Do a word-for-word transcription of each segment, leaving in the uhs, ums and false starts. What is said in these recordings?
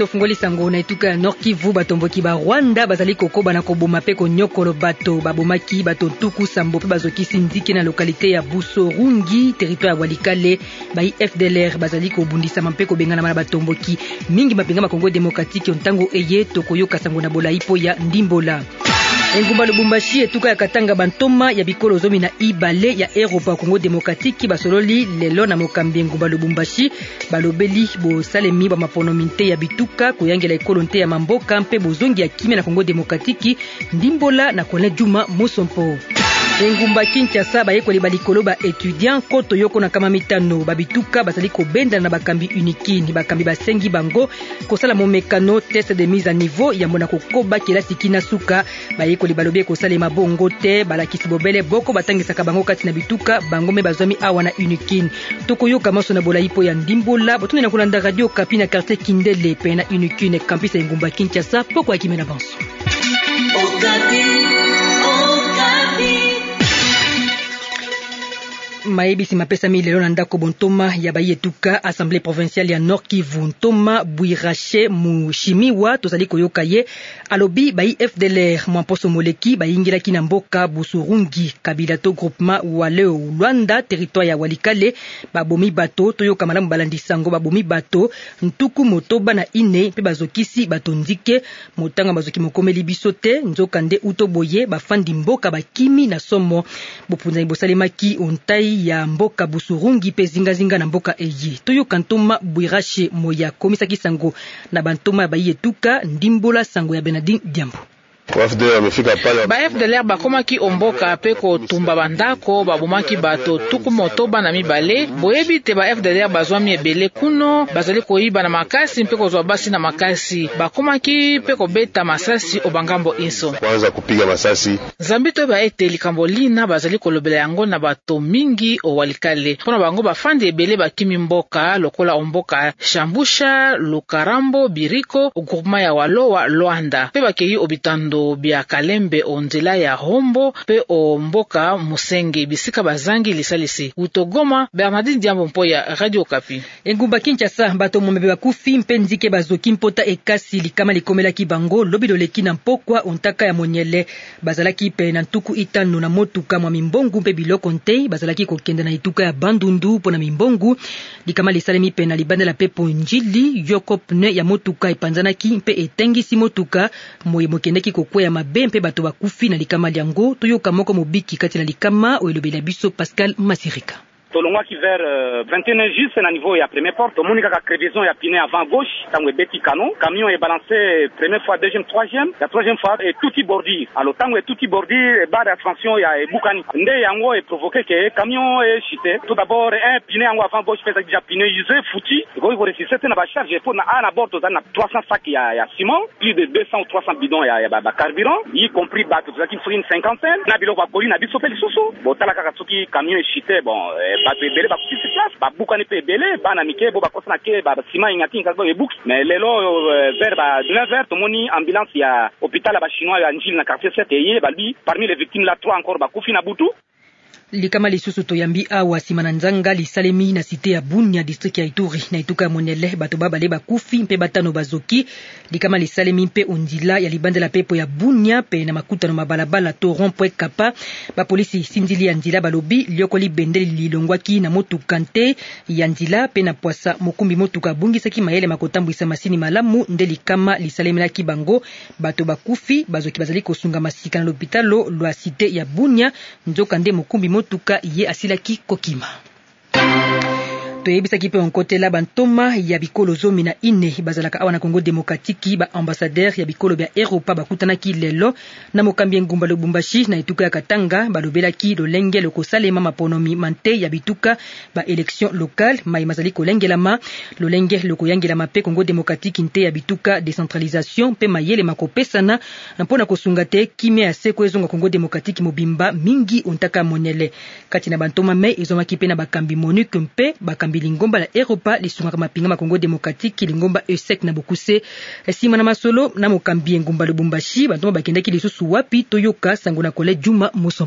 tofungoli sango na etuka ya Nord Kivu batomboki ba Rwanda bazali kokoba na koboma pe konyokolo bato babomaki bato tuku sambo pe bazokisi ndiki na lokalite ya Busorungi territoire ya Walikale ba F D L R bazali kobundisa mampe kobengana na batomboki mingi mapenga ma Congo démocratique ontango eye tokoyoka sango na bola ipo ya Ndimbola. Engumba Lubumbashi etuka ya Katanga bantoma ya bikolo zomi na ibale ya Europa Congo démocratique basololi lelo na mokambi Engumba Lubumbashi balobeli bo salemi ba mapono minte ya bituka koyangela ekolo nte ya mamboka mpe bozongi ya kimia na Congo démocratique Ndimbola na Colin Juma Mosompo. Engumba Kinshasa bayekoli balikolo ba étudiant koto yoko na kama mitano babituka bazali kobenda na bakambi unikini bakambi basengi bango kosala momekano test de mise à niveau ya mona kokoba kelasi kina suka bayekoli balobi kosala mabongo te balakisi bobele boko batangisaka bango kati na bituka bango me bazwami awa na unikini tokoyoka maso na bola ipo ya Ndimbola botuni na kolanda radio Kapi na quartier Kindele pe na unikini campus ya Engumba Kinshasa poko ya kimena banso. Maebisi mapesa mi lelo na ndako bontoma ya bayetuka Assemblée provinciale ya Nord Kivu Ntoma Bwirache Mushimiwa tozali koyoka ye alobi bayi F D L R mwamposo moleki bayingilaki na mboka Busurungi kabila to groupement Waleo Luanda territoire ya Walikale babomi bato toyoka malamu balandi sango babomi bato ntuku motoba na ine pe bazokisi bato ndike motanga bazoki mokomeli bisote nzoka nde utoboye bafandi mboka bakimi na somo bopunza ibosalemaki ontai ya mboka Busurungi pe zingazinga na mboka eyi toyoka Ntoma Bwirache moya komisa kisango na bantoma bayetuka Ndimbola sango ya Benadine Diambo. Ba F D L R bakomaki omboka pe kotumba bandako babomaki bato tuku motoba na mibale boyebi te ba F D L R bazwami ebele kuno bazali koyiba na makasi mpe kozwa basi na makasi bakomaki pe kobeta masasi obangambo inso kwanza kupiga masasi zambi to ba ete likambo lina bazali kolobela yango na bato mingi o Walikale pona bango bafandi ebele bakimi mboka lokola omboka Shambusha Lukarambo Biriko groupement ya Walowa Luanda pe bakeyi obitando bia Kalembe onzela ya Hombo pe o mboka Musenge bisika bazangi lisalisi utogoma Bernardine Diambo mpo ya Radio Kapi. Engumba Kinshasa bato momebe bakufi mpe nzike bazoki mpota ekasi likama likomelaki bango lobi loleki na mpokwa ontaka ya Monyele bazalaki pe na ntuku itano na motuka mwa mimbongu mpe biloko nte bazalaki kokende na ituka ya Bandundu pona mimbongu likama lisalemi pe na libanda la pepo njili yoko pne ya motuka epanzanaki mpe etengisi motuka moye mokendeki kokwe ya mabe mpe bato bakufi na likama liango toyoka moko mobiki kati na likama oyelobela biso Pascal Masirika. Tolongwaki vers euh, vingt et un juste na niveau ya première porte tomonika ka crevaison ya pneu avant gauche tango ebeti canon camion est balancé première fois deuxième troisième la troisième fois et tout bordure alors tango tout bordure et barre d'attention ya ebukani nde yango est provoqué que camion est chuté tout d'abord un pneu en avant gauche fait déjà pneu usé foutu ko il faut ressusciter na ba charge pour na à bord tozana trois cents sacs ya ya ciment plus de deux cents ou trois cents bidons ya ya ba carburant y compris ba tozaki une cinquantaine na biloko ba koli na biso pe lisusu botala kaka soki camion est chuté bon bato ebele bakuti sur place babukani pe ebele bana mike bo bakosana ke basima ingati ngaka ebuki mais lelo vers ba neuf heures tomoni ambulance ya hôpital ya ba chinois ya Njili na quartier sept eye balbi parmi les victimes là trois encore bakufi na butu. Likama lisusu toyambi awa simana nzanga lisalemi na cité ya Bunia district ya Ituri na ituka ya Monele bato babale bakufi mpe batano bazoki likama lisalemi mpe ondila ya libande la pepo ya Bunia pe na makuta no mabalabala to rond-point Kapa ba polisi sindili ya ndila balobi liokoli bendeli lilongwaki na motuka nte ya ndila pe na poasa mokumbi motuka bungisaki mayele makotambwisa masini malamu nde likama lisalemi la kibango bato bakufi bazoki bazali kosunga masika na l'hôpitalo lwa cité ya Bunia nzoka nde mokumbi motuka ye asilaki kokima. Toyebisaki pe onkotela bantoma ya bikolo zomi na ine bazalaka awa na Congo démocratique ba ambassadeur ya bikolo bya Europa bakutanaki lelo na mokambi Engumba Lubumbashi na ituka ya Katanga balobelaki lolenge lokosalema maponomi mante ya bituka ba élection locale mai mazali kolengelama lolenge lokoyangelama pe Congo démocratique nte ya bituka décentralisation pe mayele makopesana na mpona kosunga te kimia ya seko ezonga Congo démocratique mobimba mingi ontaka Monele kati na bantoma me ezomaki pe na bakambi Monique mpe bakambi lingomba la Europa lisungaka mapinga ma Congo démocratique lingomba E S E C na bokuse esima na masolo na mokambi Engumba Lubumbashi bantoma bakendaki lisusu wapi toyoka sango na Colin Juma Mosompo.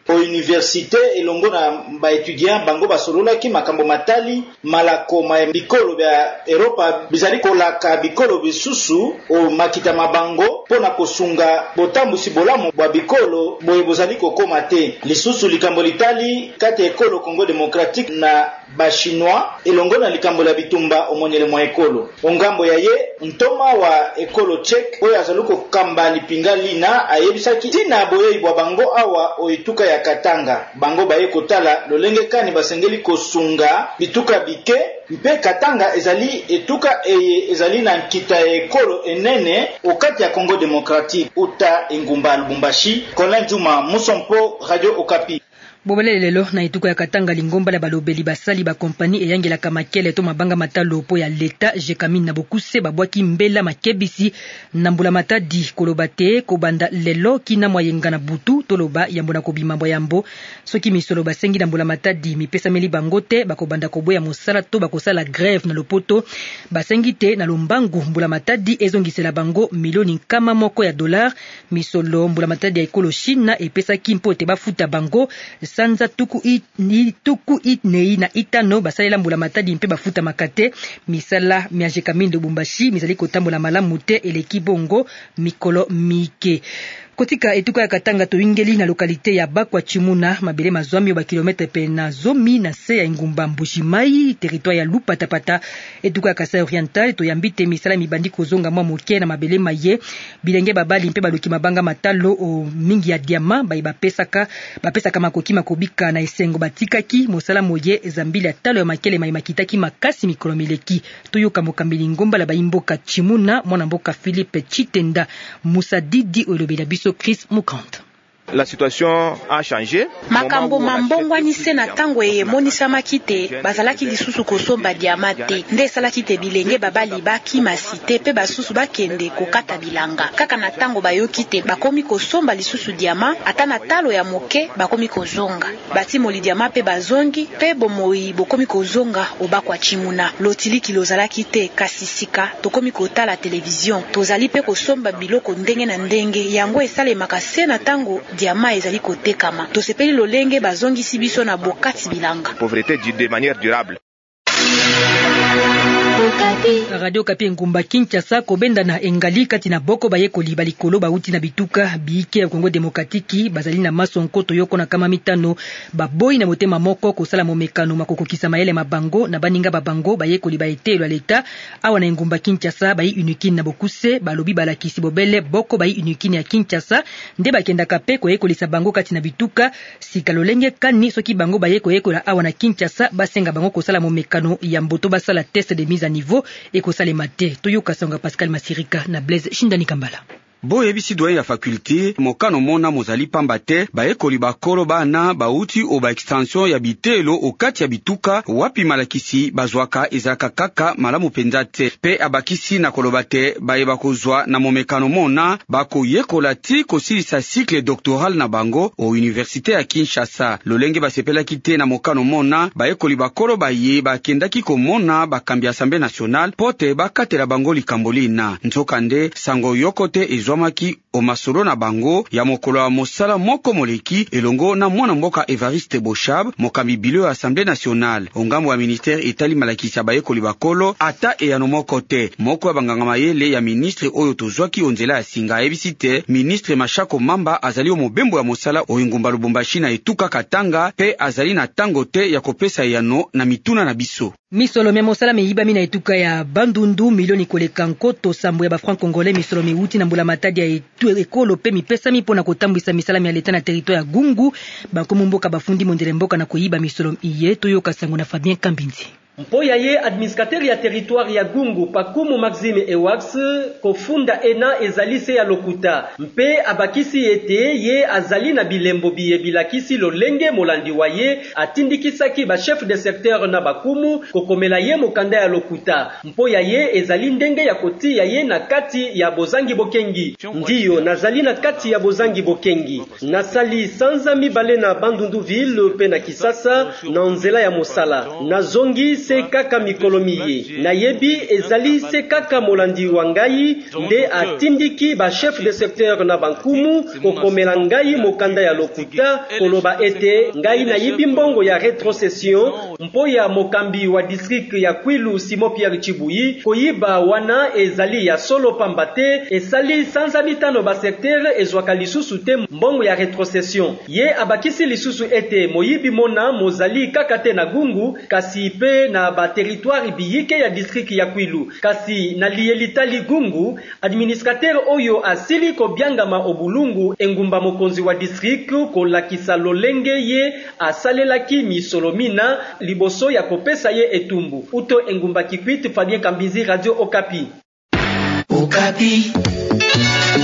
o université elongo na ba étudiant bango basolola ki makambo matali malako ma bikolo bya Europa bizali kolaka bikolo bisusu o makita mabango pona kosunga botambusi bolamo bwa bikolo boye bozali kokoma te lisusu likambo litali kati ekolo Congo démocratique na ba chinois elongo na likambo la bitumba omonyele mwa ekolo ongambo ya ye ntoma wa ekolo Czech oyo azaluko kamba lipinga lina ayebisaki tina boye bwa bango awa oituka ya Katanga bango baye kotala lolenge kani basengeli kosunga bituka bike mpe Katanga ezali etuka eye ezali na nkita ekolo enene okati ya Congo démocratique uta engumba Lubumbashi. Colin Juma, Musompo, Radio Okapi. Bobele lelo na ituko ya Katanga lingomba la balobeli basali ba kompani eyangela kamakele to mabanga matalo po ya leta Jekamine na bokuse babwaki mbela makebisi nambula matadi kolobate kobanda lelo kina mwayenga na butu toloba yambona kobimambo yambo soki misolo basengi nambula matadi mipesa meli bangote bakobanda koboya mosala to bakosala grève na lopoto basengi te na lombangu mbula matadi ezongisela bango milioni kama moko ya dollar misolo mbula matadi ya ekolo China epesa kimpo te bafuta bango sanza tuku it ni tuku it nei na itano basalela mbula matadi mpe bafuta makate misala miajeka mindo Lubumbashi misali kotambola malamu te eleki bongo mikolo mike. Kotika etuka ya Katanga toingeli na lokalite ya Bakwa Chimuna mabele mazwami ba kilometre pena zomi na se ya ngumba Mbushimai territoire ya Lupatapata etuka ya Kasai Oriental to yambite misala mibandi kozonga mwa moke na mabele maye bilenge babali mpe baluki mabanga matalo o mingi ya diama ba bapesaka bapesaka makoki makobika na esengo batikaki mosala moye ezambili ya talo ya makele mai makitaki makasi mikolo mileki toyoka mokambeli ngomba la baimboka Chimuna mwana mboka Philippe Chitenda Musadidi olobela biso Chris Mukant. La situation a changé. Makambo mambongwani se na tango e monisa makite bazalaki lisusu kosomba diamate nde salaki te bilenge babali baki masite pe basusu bakende kokata bilanga kaka na tango bayoki te bakomi kosomba lisusu diama ata na talo ya moke bakomi kozonga bati moli diama pe bazongi pe bomoi bokomi kozonga obakwa Chimuna lotiliki lozalaki te kasisika tokomi kotala television tozali pe kosomba biloko ndenge na ndenge yango esale makase na tango diama ezali kotekama tosepeli lolenge bazongisi biso na bokati bilanga pauvreté de manière durable. Radio Kapi ngumba Kinshasa kobenda na engali kati na boko baye koliba likolo bauti na bituka biike ya Kongo Demokratiki bazali na masonko toyoko na kama mitano baboyi na motema moko kosala momekano makokokisa mayele mabango na baninga babango baye koliba etelo leta awa na ngumba Kinshasa bayi unikini na bokuse balobi balakisi bobele boko bayi unikini ya Kinshasa nde bakenda kape koye kolisa bango kati na bituka sikalolenge kani soki bango baye koye kola awa na Kinshasa basenga bango kosala momekano ya mboto basala test de mise à niveau ekosale mate toyoka sanga Pascal Masirika na Blaise Shindani Kambala. Boye bisi doye ya faculté mokano mona mozali pamba te baekoli bakolo bana bauti o ba extension ya bitelo okati ya bituka wapi malakisi bazwaka ezaka kaka malamu penza te pe abakisi na koloba te baye bakozwa na momekano mona bako yekola ti kosilisa cycle doctoral na bango o université ya Kinshasa lolenge basepelaki te na mokano mona baekoli bakolo baye bakendaki komona bakambi Assemblée nationale pote bakatela bango likambolina nzokande sango yokote ezo maki o masolo na bango ya mokolo ya mosala moko moleki elongo na mwana mboka Evariste Boshab mokambi bilo ya Assemblée nationale ongambo wa ministère etali malakisi ya bayekoli bakolo ata eyano moko te moko ya banganga mayele ya ministre oyo tozwaki onzela ya singa ebisite ministre Machako Mamba azali o mobembo ya mosala o ngumba Lubumbashi na etuka Katanga pe azali na tango te ya kopesa yano na mituna na biso misolo me mosala meiba mina etuka ya Bandundu milioni koleka nkoto sambo ya ba franc congolais misolo meuti na mbula matadi ya etu ekolo pe mipesa mipona kotambwisa misala ya leta na territoire ya Gungu bakomo mboka bafundi mondele mboka na koyiba misolo iye toyoka sango na Fabien Kambinzi. Mpoya ye administrateur ya territoire ya Gungu Pakumu Maxime Ewax kofunda ena ezalise ya lokuta mpe abakisi ete ye azali na bilembo biye bilakisi lolenge molandi wa ye atindikisaki ba chef de secteur na Bakumu kokomela ye mokanda ya lokuta mpoya ye ezali ndenge ya koti ya ye na kati ya Bozangi Bokengi ndiyo nazali na kati ya Bozangi Bokengi nasali sanza mibale na Bandundu ville pe na Kisasa na nzela ya mosala nazongi se kaka mikolomiye na yebi ezali se kaka molandi wa ngai nde atindiki ba chef de secteur na bankumu kokomela ngai mokanda ya lokuta koloba ete ngai na yibi mbongo ya retrocession mpo ya mokambi wa district ya Kwilu Simo Pierre Chibuyi koyiba wana ezali ya solo pamba te esali sanza mitano ba secteur ezwaka lisusu te mbongo ya retrocession ye abakisi lisusu ete moyibi mona mozali kaka te na Gungu kasi pe na ba territoire biyike ya district ya Kwilu kasi na lielitali Gungu administrateur oyo asili ko byangama obulungu engumba mokonzi wa district ko lakisa lolenge ye asalelaki misolomina liboso ya kopesa ye etumbu uto engumba Kikwit Fabien Kambizi Radio Okapi Okapi